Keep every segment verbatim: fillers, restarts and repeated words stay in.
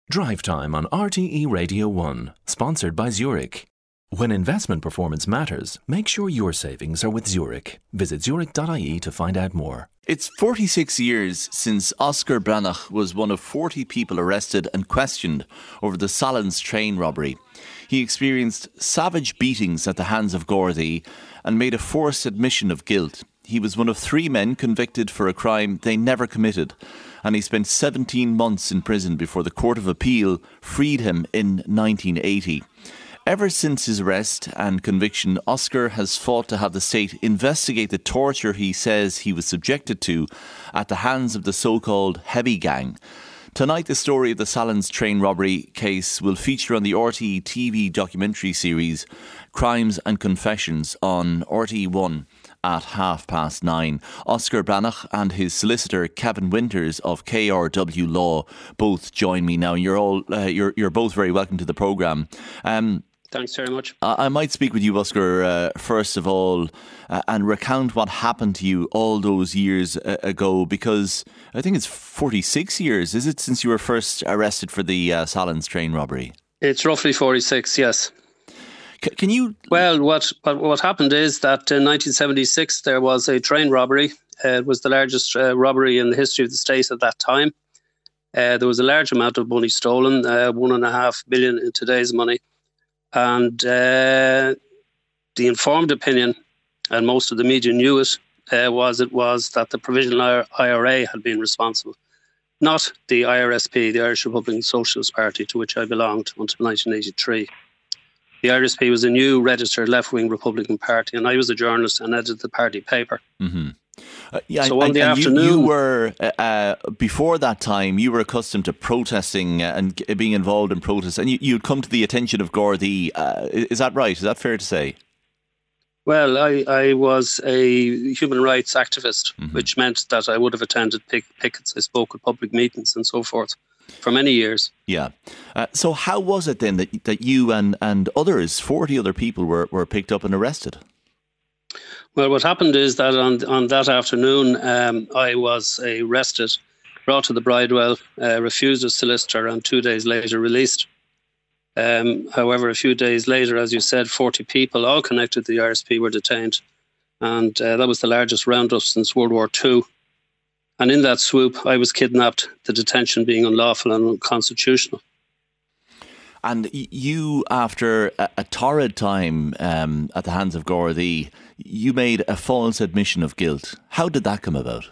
Drive Time on R T E Radio one, sponsored by Zurich. When investment performance matters, make sure your savings are with Zurich. Visit zurich dot I E to find out more. It's forty-six years since Oscar Branach was one of forty people arrested and questioned over the Sallins train robbery. He experienced savage beatings at the hands of Gardaí and made a forced admission of guilt. He was one of three men convicted for a crime they never committed, and he spent seventeen months in prison before the Court of Appeal freed him in nineteen eighty. Ever since his arrest and conviction, Oscar has fought to have the state investigate the torture he says he was subjected to at the hands of the so-called Heavy Gang. Tonight, the story of the Sallins train robbery case will feature on the R T E T V documentary series Crimes and Confessions on R T E one at half past nine. Oscar Branach and his solicitor Kevin Winters of K R W Law both join me now. You're all uh, you're you're both very welcome to the programme. Um, Thanks very much. I might speak with you, Oscar, uh, first of all, uh, and recount what happened to you all those years uh, ago, because I think it's forty-six years, is it, since you were first arrested for the uh, Sallins train robbery? It's roughly forty-six, yes. C- can you... Well, what, what what happened is that in nineteen seventy-six there was a train robbery. Uh, it was the largest uh, robbery in the history of the state at that time. Uh, there was a large amount of money stolen, uh, one and a half billion in today's money. And uh, the informed opinion, and most of the media knew it, uh, was it was that the Provisional I R A had been responsible, not the I R S P, the Irish Republican Socialist Party, to which I belonged until nineteen eighty-three. The I R S P was a new registered left-wing Republican party, and I was a journalist and edited the party paper. Mm-hmm. Uh, yeah, so and, on the and afternoon, you, you were uh, uh, before that time. You were accustomed to protesting and g- being involved in protests, and you, you'd come to the attention of Gardaí. Uh, is that right? Is that fair to say? Well, I, I was a human rights activist, mm-hmm. which meant that I would have attended pick, pickets. I spoke at public meetings and so forth for many years. Yeah. Uh, so how was it then that that you and and others, forty other people, were were picked up and arrested? Well, what happened is that on on that afternoon, um, I was arrested, brought to the Bridewell, uh, refused a solicitor, and two days later released. Um, however, a few days later, as you said, forty people, all connected to the I R S P, were detained. And uh, that was the largest roundup since World War Two. And in that swoop, I was kidnapped, the detention being unlawful and unconstitutional. And you, after a, a torrid time um, at the hands of Gardaí, you made a false admission of guilt. How did that come about?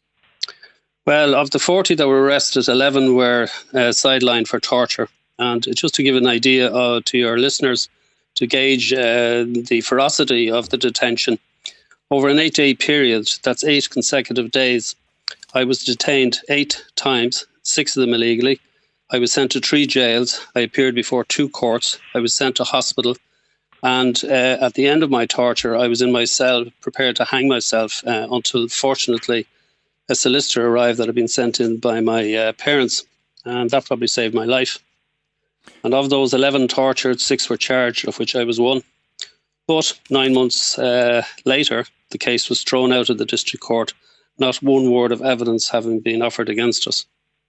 Well, of the forty that were arrested, eleven were uh, sidelined for torture. And just to give an idea uh, to your listeners, to gauge uh, the ferocity of the detention, over an eight-day period, that's eight consecutive days, I was detained eight times, six of them illegally. I was sent to three jails. I appeared before two courts. I was sent to hospital. And uh, at the end of my torture, I was in my cell, prepared to hang myself uh, until, fortunately, a solicitor arrived that had been sent in by my uh, parents. And that probably saved my life. And of those eleven tortured, six were charged, of which I was one. But nine months uh, later, the case was thrown out of the district court, not one word of evidence having been offered against us.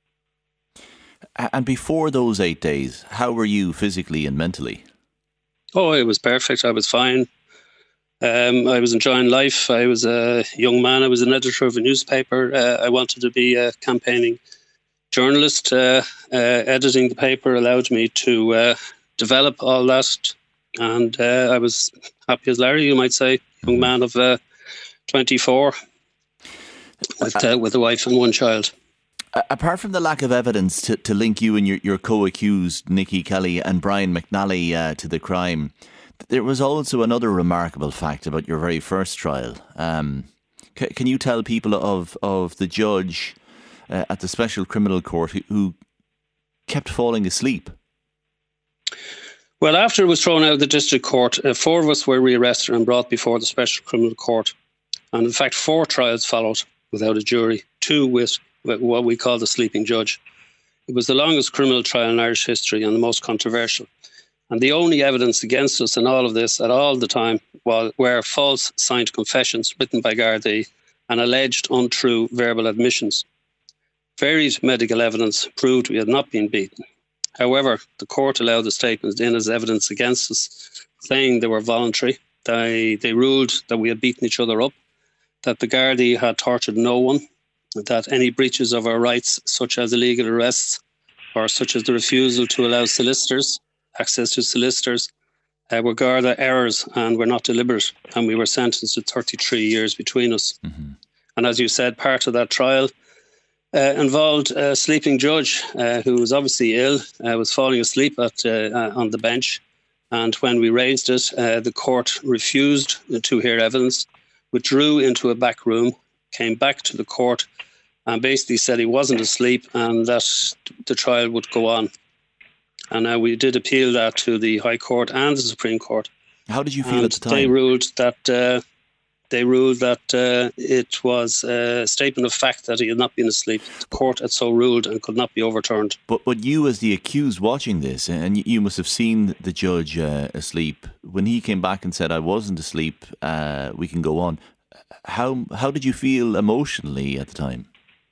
And before those eight days, how were you physically and mentally? Oh, it was perfect. I was fine. Um, I was enjoying life. I was a young man. I was an editor of a newspaper. Uh, I wanted to be a campaigning journalist. Uh, uh, editing the paper allowed me to uh, develop all that. And uh, I was happy as Larry, you might say, young man of uh, twenty-four with, uh, with a wife and one child. Apart from the lack of evidence to, to link you and your, your co-accused, Nicky Kelly and Brian McNally, uh, to the crime, there was also another remarkable fact about your very first trial. Um, c- can you tell people of, of the judge uh, at the Special Criminal Court who, who kept falling asleep? Well, after it was thrown out of the district court, uh, four of us were rearrested and brought before the Special Criminal Court. And in fact, four trials followed without a jury, two with what we call the sleeping judge. It was the longest criminal trial in Irish history and the most controversial. And the only evidence against us in all of this at all the time was, were false signed confessions written by Gardaí and alleged untrue verbal admissions. Varied medical evidence proved we had not been beaten. However, the court allowed the statements in as evidence against us, saying they were voluntary. They, they ruled that we had beaten each other up, that the Gardaí had tortured no one, that any breaches of our rights, such as illegal arrests, or such as the refusal to allow solicitors, access to solicitors, uh, were Garda errors and were not deliberate. And we were sentenced to thirty-three years between us. Mm-hmm. And as you said, part of that trial uh, involved a sleeping judge uh, who was obviously ill, uh, was falling asleep at uh, uh, on the bench. And when we raised it, uh, the court refused to hear evidence, withdrew into a back room, came back to the court and basically said he wasn't asleep and that the trial would go on. And uh, we did appeal that to the High Court and the Supreme Court. How did you feel and at the time? They ruled that uh, they ruled that uh, it was a statement of fact that he had not been asleep. The court had so ruled and could not be overturned. But but you, as the accused, watching this, and you must have seen the judge uh, asleep when he came back and said, "I wasn't asleep. Uh, we can go on." How how did you feel emotionally at the time?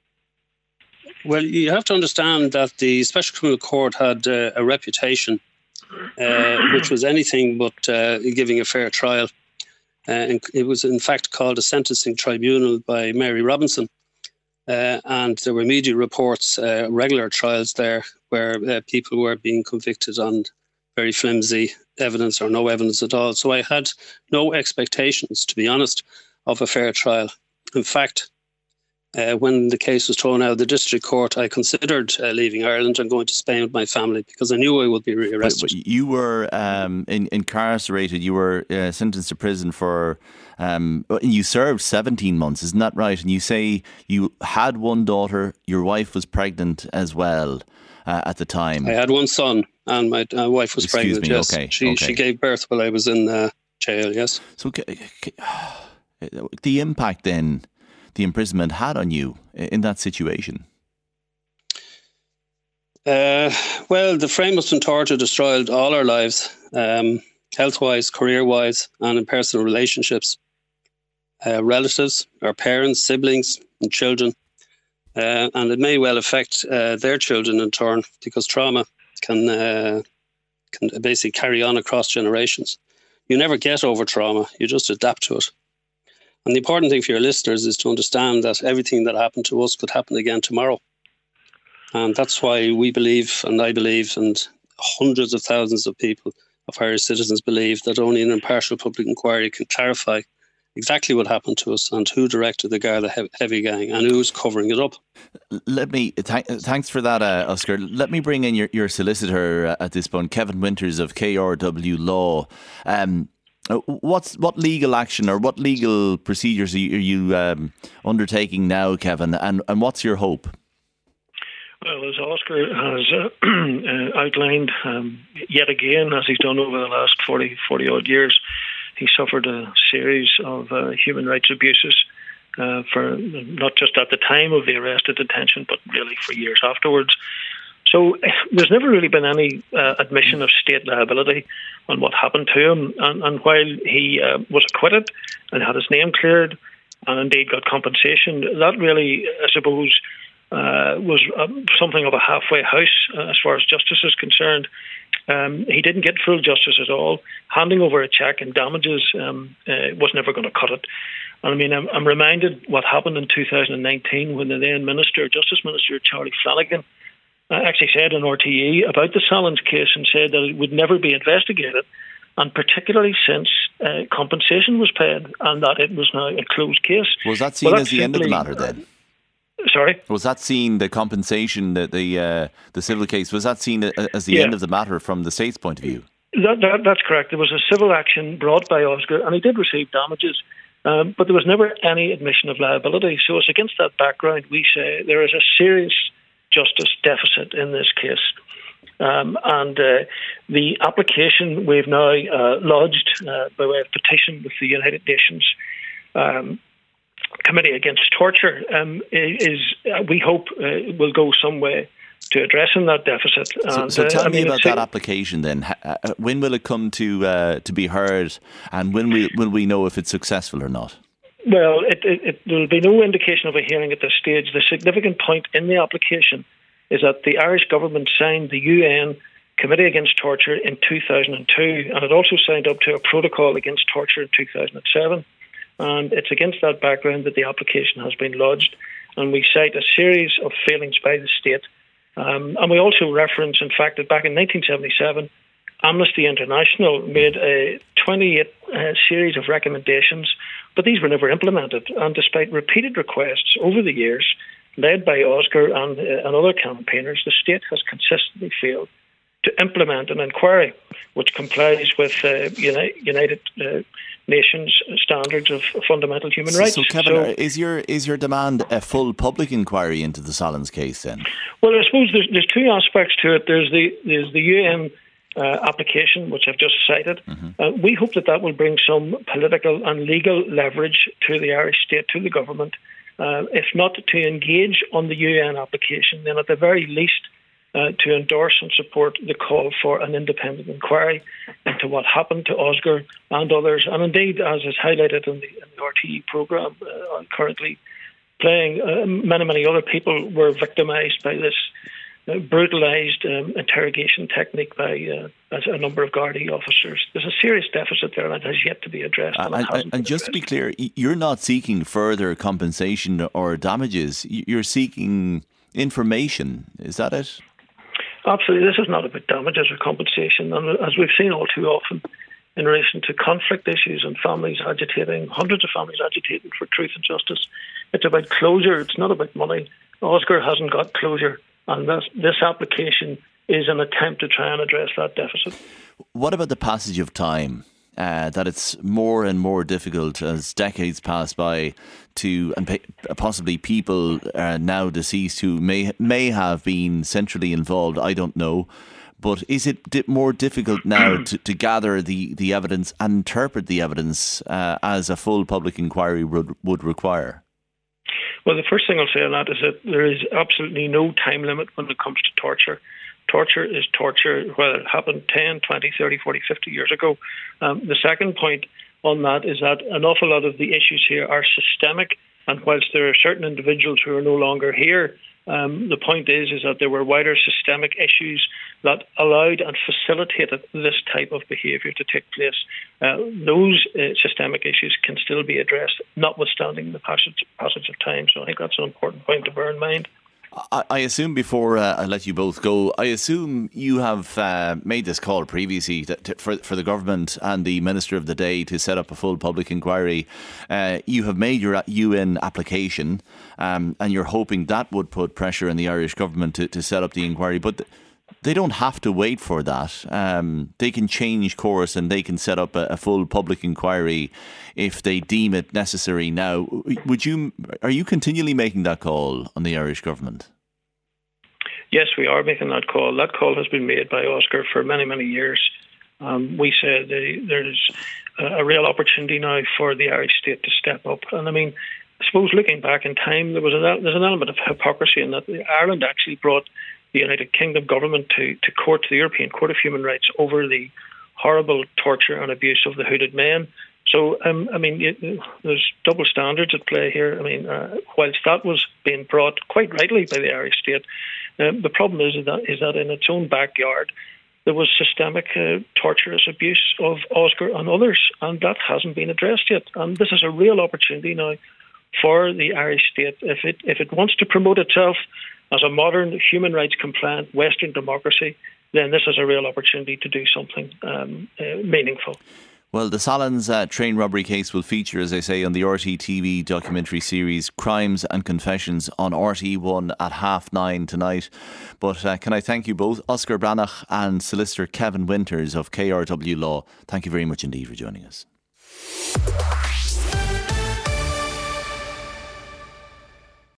Well, you have to understand that the Special Criminal Court had uh, a reputation uh, which was anything but uh, giving a fair trial. Uh, and it was in fact called a sentencing tribunal by Mary Robinson. Uh, and there were media reports, uh, regular trials there, where uh, people were being convicted on very flimsy evidence or no evidence at all. So I had no expectations, to be honest, of a fair trial. In fact, Uh, when the case was thrown out of the district court, I considered uh, leaving Ireland and going to Spain with my family because I knew I would be rearrested. But, but you were um, in, incarcerated, you were uh, sentenced to prison for, um, you served seventeen months, isn't that right? And you say you had one daughter, your wife was pregnant as well uh, at the time. I had one son and my uh, wife was Excuse pregnant, me, yes. okay, she, okay. she gave birth while I was in uh, jail, yes. So the impact then the imprisonment had on you in that situation? Uh, well, the frame of St. Torture destroyed all our lives, um, health-wise, career-wise, and in personal relationships. Uh, relatives, our parents, siblings, and children. Uh, and it may well affect uh, their children in turn, because trauma can uh, can basically carry on across generations. You never get over trauma, you just adapt to it. And the important thing for your listeners is to understand that everything that happened to us could happen again tomorrow. And that's why we believe, and I believe, and hundreds of thousands of people, of Irish citizens believe, that only an impartial public inquiry can clarify exactly what happened to us and who directed the Garda Heavy Gang and who's covering it up. Let me, th- thanks for that, uh, Oscar. Let me bring in your, your solicitor at this point, Kevin Winters of K R W Law. Um, What's what legal action or what legal procedures are you, are you um, undertaking now, Kevin, and, and what's your hope? Well, as Oscar has uh, uh, outlined um, yet again, as he's done over the last forty, forty odd years, he suffered a series of uh, human rights abuses uh, for not just at the time of the arrest and detention, but really for years afterwards. So there's never really been any uh, admission of state liability on what happened to him. And, and while he uh, was acquitted and had his name cleared and indeed got compensation, that really, I suppose, uh, was um, something of a halfway house uh, as far as justice is concerned. Um, he didn't get full justice at all. Handing over a cheque and damages um, uh, was never going to cut it. And I mean, I'm, I'm reminded what happened in two thousand nineteen when the then Minister, Justice Minister Charlie Flanagan, uh, actually said in R T E about the Sallins case and said that it would never be investigated, and particularly since uh, compensation was paid and that it was now a closed case. Was that seen well, as the simply, end of the matter then? Sorry? Was that seen, the compensation, the the, uh, the civil case, was that seen as the yeah. end of the matter from the state's point of view? That, that, that's correct. There was a civil action brought by Oscar and he did receive damages, um, but there was never any admission of liability. So it's against that background we say there is a serious justice deficit in this case. Um, and uh, the application we've now uh, lodged uh, by way of petition with the United Nations um, Committee Against Torture um, is, uh, we hope, uh, will go some way to addressing that deficit. So, and, so tell uh, I me mean, about that application then. Uh, when will it come to uh, to be heard, and when we, will we know if it's successful or not? Well, it, it, it, there will be no indication of a hearing at this stage. The significant point in the application is that the Irish government signed the U N Committee Against Torture in two thousand two, and it also signed up to a protocol against torture in two thousand seven. And it's against that background that the application has been lodged. And we cite a series of failings by the state. Um, and we also reference, in fact, that back in nineteen seventy-seven, Amnesty International made a twenty-eight uh, series of recommendations, but these were never implemented. And despite repeated requests over the years, led by Oscar and, uh, and other campaigners, the state has consistently failed to implement an inquiry which complies with uh, Uni- United uh, Nations standards of fundamental human rights. So, Kevin, so, is your is your demand a full public inquiry into the Solons case then? Well, I suppose there's, there's two aspects to it. There's the there's the U N uh, application, which I've just cited. Mm-hmm. Uh, we hope that that will bring some political and legal leverage to the Irish state, to the government. Uh, if not to engage on the U N application, then at the very least Uh, to endorse and support the call for an independent inquiry into what happened to Oscar and others. And indeed, as is highlighted in the, in the R T E programme uh, currently playing, uh, many, many other people were victimised by this uh, brutalised um, interrogation technique by uh, a number of Gardaí officers. There's a serious deficit there and it has yet to be addressed. And, and, and, and just to be clear, you're not seeking further compensation or damages. You're seeking information. Is that it? Absolutely. This is not about damages or compensation. And as we've seen all too often in relation to conflict issues and families agitating, hundreds of families agitating for truth and justice, it's about closure. It's not about money. Oscar hasn't got closure. And this, this application is an attempt to try and address that deficit. What about the passage of time? Uh, that it's more and more difficult as decades pass by to, and possibly people uh, now deceased who may may have been centrally involved, I don't know, but is it di- more difficult now to, to gather the, the evidence and interpret the evidence uh, as a full public inquiry would, would require? Well, the first thing I'll say on that is that there is absolutely no time limit when it comes to torture. Torture is torture, whether it happened ten, twenty, thirty, forty, fifty years ago. Um, the second point on that is that an awful lot of the issues here are systemic, and whilst there are certain individuals who are no longer here, um, the point is is that there were wider systemic issues that allowed and facilitated this type of behaviour to take place. Uh, those uh, systemic issues can still be addressed, notwithstanding the passage, passage of time. So I think that's an important point to bear in mind. I assume, before uh, I let you both go, I assume you have uh, made this call previously to, to, for, for the government and the Minister of the Day to set up a full public inquiry. Uh, you have made your U N application um, and you're hoping that would put pressure on the Irish government to, to set up the inquiry. But they don't have to wait for that. Um, they can change course and they can set up a, a full public inquiry if they deem it necessary now. Would you? Are you continually making that call on the Irish government? Yes, we are making that call. That call has been made by Oscar for many, many years. Um, we said uh, there's a real opportunity now for the Irish state to step up. And I mean, I suppose looking back in time, there was a, there's an element of hypocrisy in that Ireland actually brought the United Kingdom government to, to court, to the European Court of Human Rights, over the horrible torture and abuse of the hooded men. So, um, I mean, it, there's double standards at play here. I mean, uh, whilst that was being brought quite rightly by the Irish state, um, the problem is that, is that in its own backyard, there was systemic uh, torturous abuse of Oscar and others, and that hasn't been addressed yet. And this is a real opportunity now for the Irish state, if it if it wants to promote itself as a modern, human rights compliant Western democracy, then this is a real opportunity to do something um, uh, meaningful. Well, the Solons uh, train robbery case will feature, as I say, on the R T T V documentary series Crimes and Confessions on R T one at half nine tonight. But uh, can I thank you both, Oscar Brannach and solicitor Kevin Winters of K R W Law. Thank you very much indeed for joining us.